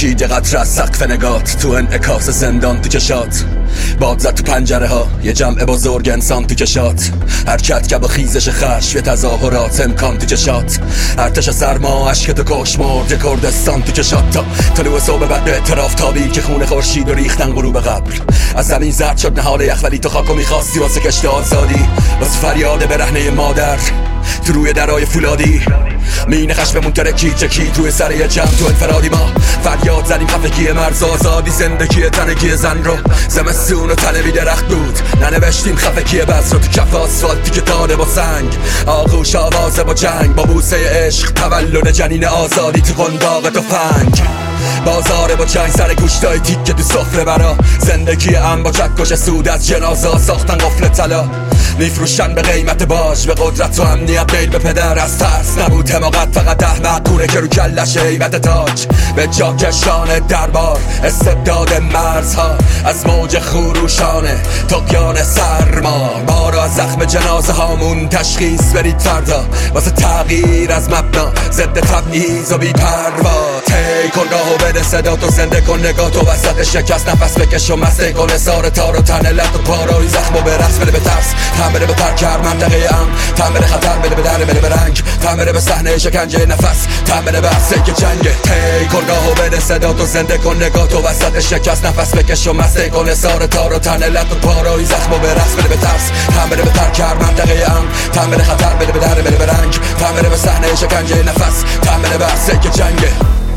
چکید یه قطره از سقف نگات، تو انعکاس زندان تو چشات. باد زد تو پنجره ها یه جمع بزرگ انسان تو کشات. حرکت که با خیزش خشم یه تظاهرات امکان تو چشات. ارتش سرما عشق تو کش مرد یه کردستان تو چشات. تا طلوع صبح بعد به اعتراف تابی که خون خورشید و ریختن غروب قبر. از زمین زرد شد نهال یخ ولی تو خاکو میخواستی واسه کشت آزادی. واسه فریاد برهنه مادر تو روی درای فولادی. مین خشممون ترکی چکید روی سر یه جمع تو انفرادی. ما فریاد زدیم خفگی مرز آزادی، زندگی تنگی زن رو. زمستون و تنوی درخت بود ننوشتیم خفگی بس رو تو کف آسفالتی که داده با سنگ. آغوش آوازه با جنگ با بوسه عشق تولد جنین آزادی تو قنداق تفنگ. بازار با چنگ سر گوشتای تیکه تو سفره برا. زندگی ام با چکش سود از جنازه ساختن قفل طلا. میفروشن به قیمت باج به قدرت و امنیت میل به پدر. از ترس نبود حماقت فقط احمق کونه که رو کلش هیبت تاج. به جا کشان دربار استبداد مرزها از موج خروشانه طغیان سرما. ما را از زخم جنازه هامون تشخیص برید فردا واسه تغییر از مبنا ضد تبعیض و بی پروا. تی کن راهو بده صدا تو زنده کن نگاه تو وسط شکست نفس بکش و مسته کن اثار تار و تن لط و پارای زخم و به رقص بده به ترس. تن بده به پرکر منطقه ام تن بده خطر بده به در بده به رنگ تن بده به صحنه شکنجه نفس تن بده به عرصه که جنگه. تی کن راهو بده صدا تو زنده کن نگاه تو وسط شکست نفس بکش و مسته کن اثار تار و تن لط و پارای زخم و به رقص بده به ترس. تن بده به پرکر منطقه ام تن بده خطر بده به در بده به رنگ تن بده به صحنه شکنجه نفس تن بده به عرصه که جنگه.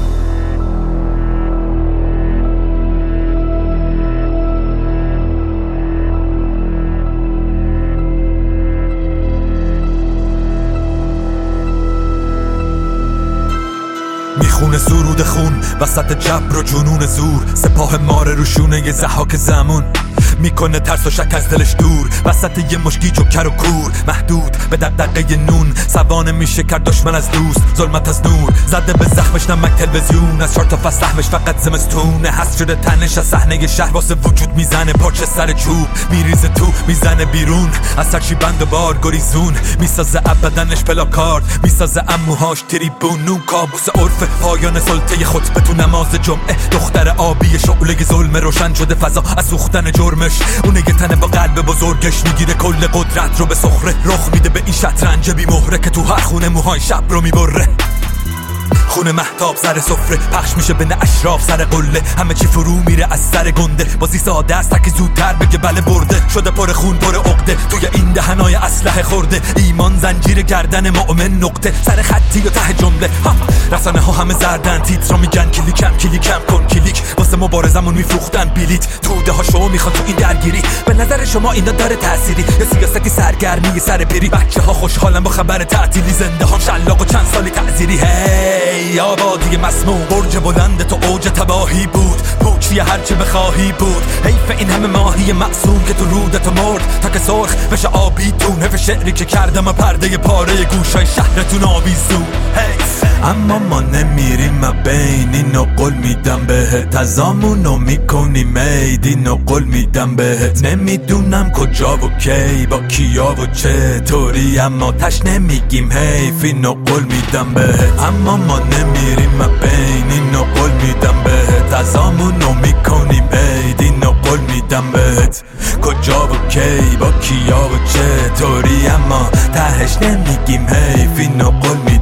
میخونه سرود خون وسط جبر و جنون زور. سپاه ماره روشونه یه زحاک زمون میکنه ترس و شک از دلش دور. وسط یه مشکی جوکر و کور محدود به دغدغه نون. سوانه میشه کرد دشمن از دوست ظلمت از نور. زده به زخمش نمک تلویزیون از 4 تا فصل سهمش فقط زمستونه. حس شده تنش از صحنه شهر واسه وجود میزنه پارچه سر چوب. میریزه تو میزنه بیرون از سرچی بند و بار گریزون. میسازه ابدنش پلاکارد میسازه اموهاش تریبون. نون کابوس عرف پایان سلطه خطبه تو نماز جمعه. دختر آبی شعله ظلم روشن شده فضا از سوختن جرمش. اونه یه تنه با قلب بزرگش میگیره کل قدرت رو به سخره. رخ میده به این شطرنج بی مهره که تو هر خونه موهای شب رو میبره. خونه مهتاب سر سفره پخش میشه بین اشراف سر قله. همه چی فرو میره از سر گنده. بازی ساده است که زودتر بگه بله برده. شده پر خون پر عقده توی این دهنای اسلحه خورده. ایمان زنجیر گردن مؤمن نقطه سر خطی و ته جمله. رسانه ها همه زردن تیترا میگن کلیکم کن کلیک. واسه مبارزمون میفروختن بلیت. توده ها شو میخوان تو این درگیری. به نظر شما اینا داره تأثیری یا سیاستی سرگرمی سر پیری؟ بچه ها خوشحالن با خبر تعطیلی. زنده ها شلاق و چند سالی تعزیری. هی آبادی مسموم برج بلند تو اوج تباهی بود. پوچی هرچه بخواهی بود. حیف این همه ماهی معصوم که تو رودتو مرد تا که سرخ بشه آبیتون. حیف شعری که کردم پرده پاره گوشای شهرتون آویزون. حیف اما ما نمیریم بین اینو قول میدم بهت. ازامونو میکنی مید اینو قول میدم بهت. نمیدونم کجا و کی با کیا و چطوری اما تش نمیگیم حیف اینو قول میدم بهت. اما ما نمیریم بین اینو قول میدم بهت. ازامونو میکنیم عید اینو قول میدم بهت. کجا و کی با کیا و چطوری اما تهش نمیگیم حیف اینو قول میدم